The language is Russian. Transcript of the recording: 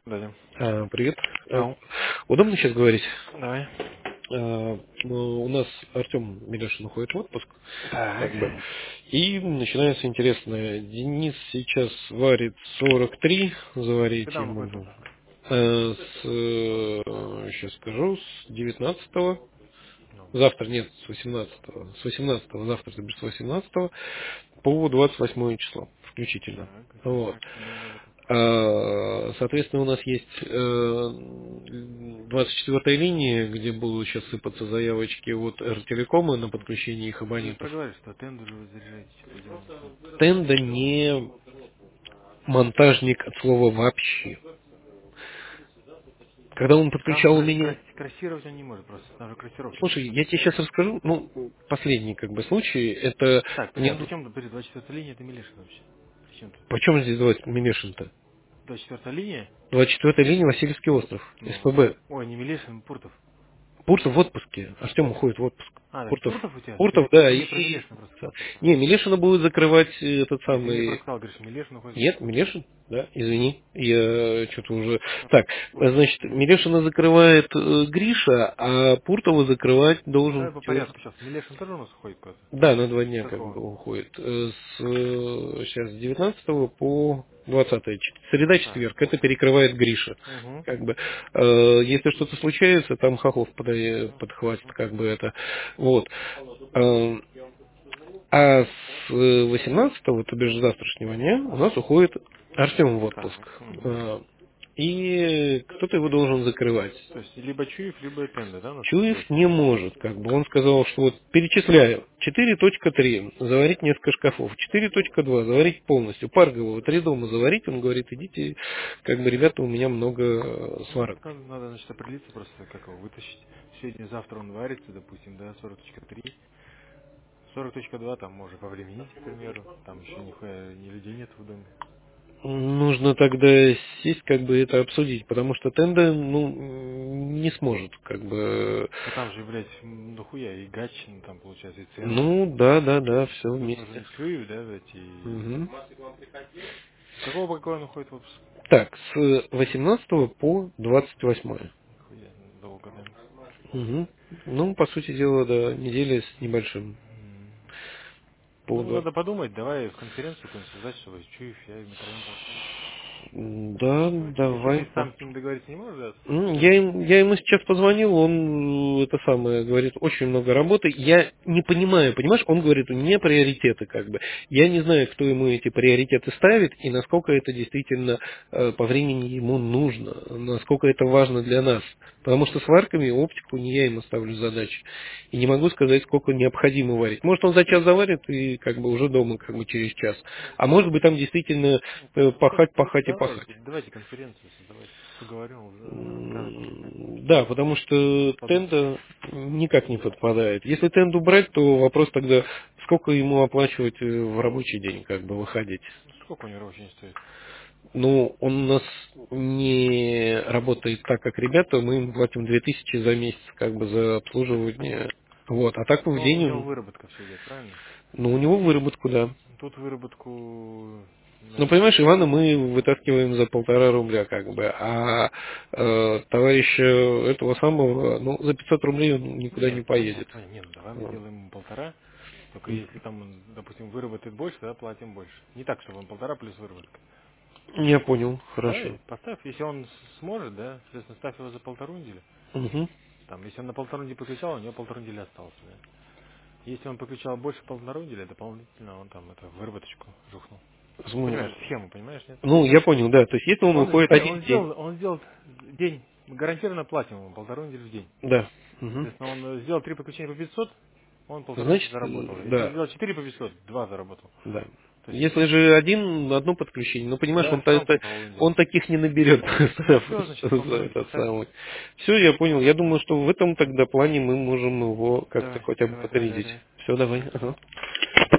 Да. Привет. А, Ау. Удобно сейчас говорить? Давай. У нас Артем Милешин уходит в отпуск, Так. как бы, и начинается интересное. Денис сейчас варит 43, заварить Когда он ему уходит в нужно. отпуск? Сейчас скажу, с 19-го, Ну. завтра нет, с 18-го, завтра, то бишь с 18-го по 28 число включительно. Так, Вот. интересно, как давно об этом. Соответственно, у нас есть 24-я линия, где будут сейчас сыпаться заявочки от Ртелекома на подключение их Ты же абонентов. проговоришь, что тендер вы заряжаете, типа делаете. Тенда не монтажник от слова вообще. Когда он подключал у меня... Красировать он не может просто, там же красировки Слушай, написаны. я тебе сейчас расскажу, последний как бы случай, это... Так, подожди, а при чем, подожди, 24-я линия это Милешин вообще? При чем тут? Почем здесь звать Милешин-то? 24-я линия? 24-я линия, Васильевский остров, Ну. СПБ. Ой, не Милешин, Пуртов. Пуртов в отпуске. Артем уходит в отпуск. А, так Пуртов, Пуртов у тебя? Так Пуртов, да. ты мне про Милешина просто сказал только. Не, Милешина будет закрывать этот Не, ты мне просто самый... сказал, говоришь, Милешин уходит в Нет, отпуск. Милешин, да, извини. Я что-то уже... Так, значит, Милешина закрывает Гриша, а Пуртова закрывать должен... Давай по порядку сейчас. Милешин тоже у нас уходит куда-то? Да, на 2 дня С как бы какого? уходит. Сейчас с 19 по 20. Среда, Так. четверг. Это перекрывает Гриша. Угу. Как бы, если что-то случается, там Хохлов подхватит, как бы это. Вот. Э, А с 18-го, то бишь с завтрашнего дня, у нас уходит Артем в отпуск. Так. Угу. Э, И кто-то его должен закрывать. То есть либо Чуев, либо Тенда, да, у нас Чуев будет? не может, как бы. Он сказал, что вот перечисляю. 4.3 заварить несколько шкафов. 4.2 заварить полностью. Паргового 3 дома заварить. Он говорит, идите, как бы, ребята, у меня много Ну, сварок. надо, значит, определиться просто, как его вытащить. Сегодня-завтра он варится, допустим, да, 40.3. 40.2 там можно повременить, к примеру. Там еще нихуя ни людей нет в доме. Нужно тогда сесть, как бы, это обсудить, потому что Тенда, не сможет, как бы. Ну там же, блядь, нахуя и Гатчин, там получается, и Ценда. Ну, да, да, да, все Тут нужен вместе. и Чуев, да, блядь, и... Мгм. С какого по какой он уходит в отпуск? Так, с 18 по 28. Нихуя, долго, да. Угу. Ну, по сути дела, да, неделя с небольшим. М. По Ну, 20. надо подумать, давай в конференцию какую-нибудь создать, чтобы Чуев, я и Митрофан пообщались. Да, Если давай. ты сам с ним договориться не можешь, да, с Я, конференции? я ему сейчас позвонил, он это самое говорит, очень много работы. Я не понимаю, понимаешь, он говорит, у меня приоритеты как бы. Я не знаю, кто ему эти приоритеты ставит и насколько это действительно по времени ему нужно, насколько это важно для нас. Потому что с варками оптику не я ему ставлю задачи. И не могу сказать, сколько необходимо варить. Может, он за час заварит и как бы уже дома как бы через час. А может быть, там действительно пахать, пахать и пахать. Давайте конференцию создавать. Поговорим, уже скажет он. Да, потому что Распаду. тенда никак не подпадает. Если тенду брать, то вопрос тогда, сколько ему оплачивать в рабочий день, как бы выходить. Сколько у него очень стоит? Ну, он у нас не работает так, как ребята, мы им платим 2000 за месяц, как бы за обслуживание. Вот, а так в Но у день, него выработка все идет, правильно? ну, у него выработку, да. Тут выработку, Ну, наверное, понимаешь, Ивана мы вытаскиваем за 1,5 рубля, как бы, а товарища этого самого, ну, за 500 рублей он никуда не нет, поедет. понятно, нет, давай мы Вот. сделаем ему 1,5. Только если там, он, допустим, выработает больше, тогда платим больше. Не так, чтобы он 1,5 плюс выработка. Я понял, хорошо. Давай, поставь, если он сможет, да, соответственно, ставь его за 1,5 недели. Угу. Там, если он на 1,5 недели подключал, у него 1,5 недели осталось, да. Если он подключал больше 1,5 недели, дополнительно он там это выработочку жухнул. Понимаешь, схему, понимаешь, нет? Ну, я понял, да. То есть, если он уходит один день, Он сделал день, мы гарантированно платим ему 1,5 недели в день. да. Угу. Соответственно, он сделал 3 подключения по 500, он 1,5 недели Значит, заработал. Если он да, сделал 4 по 500, 2 заработал. да. То есть, Если же одно подключение, ну, понимаешь, да, все равно полтора. он таких не наберет. Ну все, значит, 1,5 Этот поставь. самый. Все, я понял. Я думаю, что в этом тогда плане мы можем его как-то Давай, хотя бы давай, давай, давай, подрядить. давай. Все, давай. Ага.